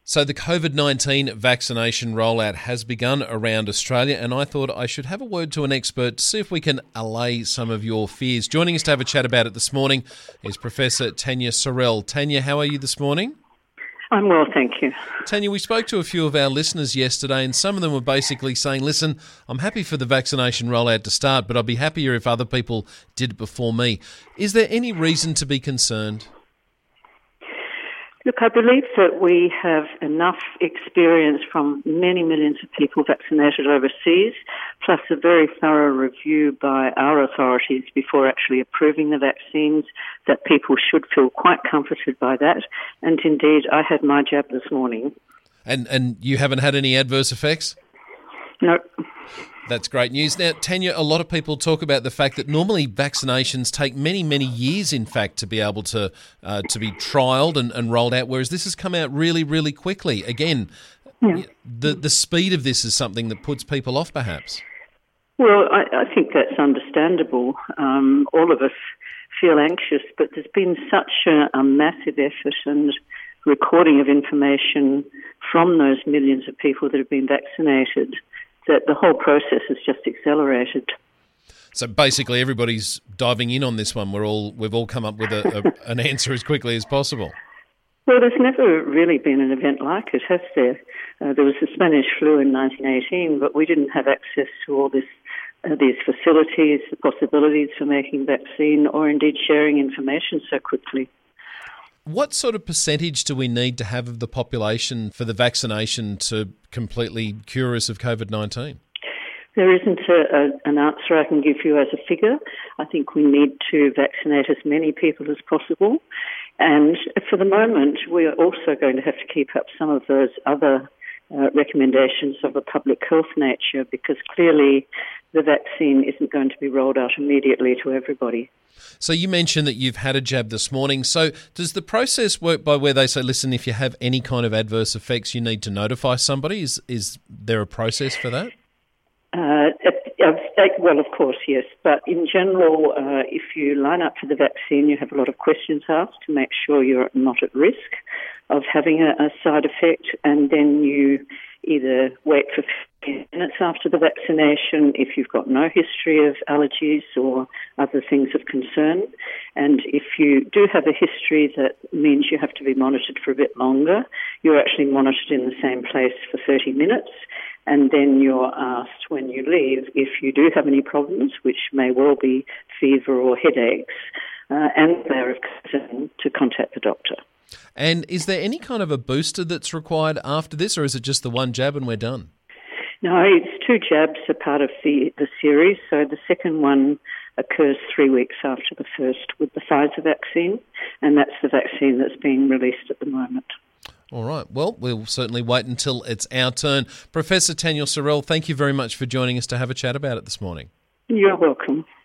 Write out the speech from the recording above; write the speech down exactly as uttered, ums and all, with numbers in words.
So the COVID nineteen vaccination rollout has begun around Australia, and I thought I should have a word to an expert to see if we can allay some of your fears. Joining us to have a chat about it this morning is Professor Tania Sorrell. Tania, how are you this morning? I'm well, thank you. Tania, we spoke to a few of our listeners yesterday, and some of them were basically saying, listen, I'm happy for the vaccination rollout to start, but I'd be happier if other people did it before me. Is there any reason to be concerned? Look, I believe that we have enough experience from many millions of people vaccinated overseas, plus a very thorough review by our authorities before actually approving the vaccines, that people should feel quite comforted by that. And indeed, I had my jab this morning. And and you haven't had any adverse effects? No. That's great news. Now, Tania, a lot of people talk about the fact that normally vaccinations take many, many years, in fact, to be able to uh, to be trialled and, and rolled out, whereas this has come out really, really quickly. Again, yeah. the, the speed of this is something that puts people off, perhaps. Well, I, I think that's understandable. Um, all of us feel anxious, but there's been such a, a massive effort and recording of information from those millions of people that have been vaccinated that the whole process has just accelerated. So basically, everybody's diving in on this one. We're all we've all come up with a, a, an answer as quickly as possible. Well, there's never really been an event like it, has there? Uh, there was the Spanish flu in nineteen eighteen, but we didn't have access to all this, uh, these facilities, the possibilities for making vaccine, or indeed sharing information so quickly. What sort of percentage do we need to have of the population for the vaccination to completely cure us of COVID nineteen? There isn't a, a, an answer I can give you as a figure. I think we need to vaccinate as many people as possible. And for the moment, we are also going to have to keep up some of those other uh, recommendations of a public health nature, because clearly the vaccine isn't going to be rolled out immediately to everybody. So you mentioned that you've had a jab this morning. So does the process work by where they say, listen, if you have any kind of adverse effects, you need to notify somebody? Is is there a process for that? Uh, well, of course, yes. But in general, uh, if you line up for the vaccine, you have a lot of questions asked to make sure you're not at risk of having a, a side effect, and then you either wait for fifteen minutes after the vaccination if you've got no history of allergies or other things of concern. And if you do have a history that means you have to be monitored for a bit longer, you're actually monitored in the same place for thirty minutes. And then you're asked when you leave if you do have any problems, which may well be fever or headaches, uh, and they're of concern, to contact the doctor. And is there any kind of a booster that's required after this, or is it just the one jab and we're done? No, it's two jabs are part of the, the series. So the second one occurs three weeks after the first with the Pfizer vaccine, and that's the vaccine that's being released at the moment. All right. Well, we'll certainly wait until it's our turn. Professor Tania Sorrell, thank you very much for joining us to have a chat about it this morning. You're welcome.